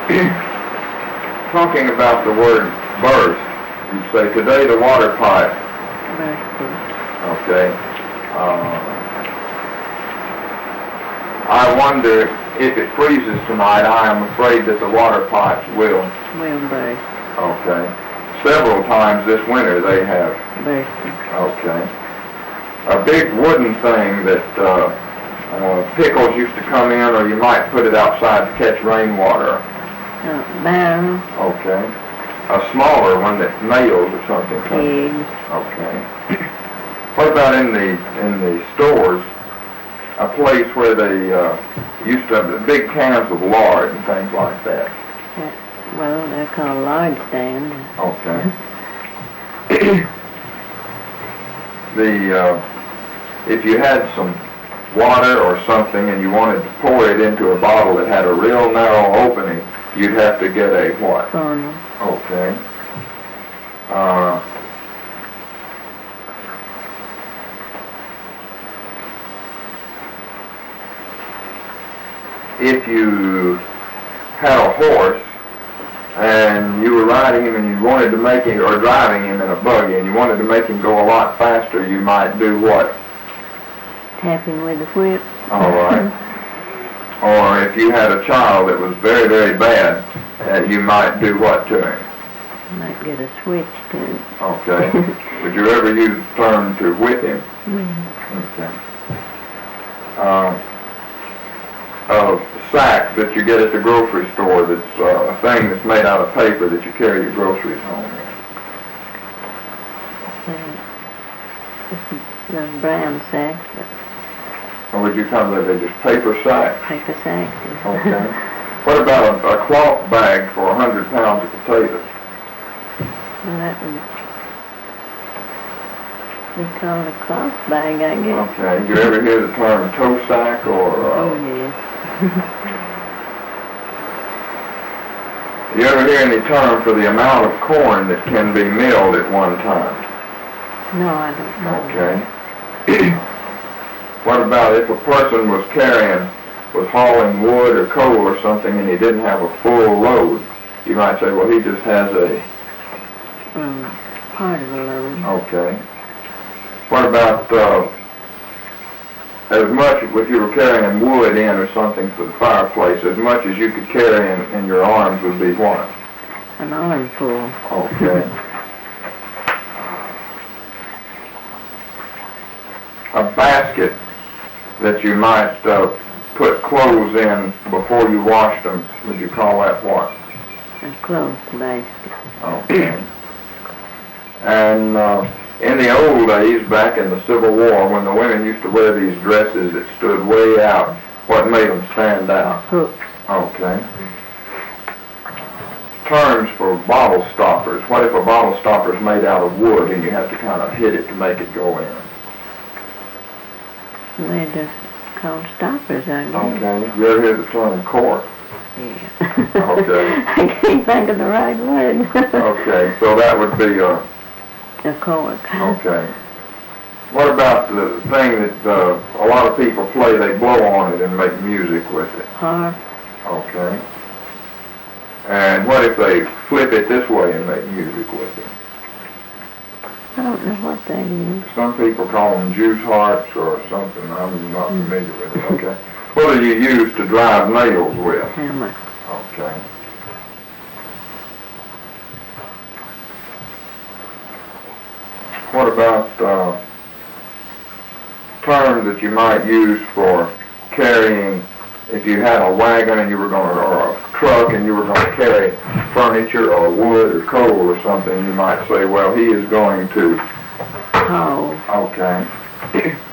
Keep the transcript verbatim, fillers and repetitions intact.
Talking about the word burst, you say, today the water pipe. Bursted. Okay. Uh, I wonder if it freezes tonight, I am afraid that the water pipes will. Will burst. Okay. Several times this winter they have. Bursted. Okay. A big wooden thing that uh, uh, pickles used to come in, or you might put it outside to catch rainwater. Uh, barrel. Okay. A smaller one that nails or something. Pig. Okay. What about in the in the stores? A place where they uh, used to have the big cans of lard and things like that. That, well, they're called lard stands. Okay. the uh, if you had some water or something and you wanted to pour it into a bottle that had a real narrow opening, you'd have to get a what? Funnel. Okay. Uh, if you had a horse and you were riding him and you wanted to make him, or driving him in a buggy, and you wanted to make him go a lot faster, you might do what? Tap him with a whip. All right. Or if you had a child that was very, very bad, uh, you might do what to him? Might get a switch to it. Okay. Would you ever use the term to whip him? Mm-hmm. Okay. Uh, a sack that you get at the grocery store that's uh, a thing that's made out of paper that you carry your groceries home in. Uh, those brown sacks. Or would you call that just paper sacks? Paper sacks. Okay. What about a, a cloth bag for a hundred pounds of potatoes? Well, that would be called a cloth bag, I guess. Okay. Did you ever hear the term tow sack or? Uh, Oh, yes. You ever hear any term for the amount of corn that can be milled at one time? No, I don't know. Okay. What about if a person was carrying, was hauling wood or coal or something and he didn't have a full load? You might say, well, he just has a... Um, part of a load. Okay. What about uh, as much, if you were carrying wood in or something for the fireplace, as much as you could carry in, in your arms would be what? An armful. Okay. A basket that you might uh, put clothes in before you washed them, would you call that what? A clothes basket. Okay. And uh, in the old days, back in the Civil War, when the women used to wear these dresses that stood way out, what made them stand out? Hooks. Okay. Terms for bottle stoppers. What if a bottle stopper is made out of wood and you have to kind of hit it to make it go in? They're just called stoppers, I guess. Okay. You ever hear the term cork? Yeah. Okay. I can't think of the right word. Okay, so that would be a... A cork. Okay. What about the thing that uh, a lot of people play, they blow on it and make music with it? Harp. Okay. And what if they flip it this way and make music with it? I don't know what that is. Some people call them juice harps or something. I'm not familiar with it. Okay. What do you use to drive nails with? Hammer. Okay. What about uh, terms that you might use for carrying, if you had a wagon and you were going to, or a truck and you were going to carry furniture or wood or coal or something, you might say, well, he is going to... Haul. Okay.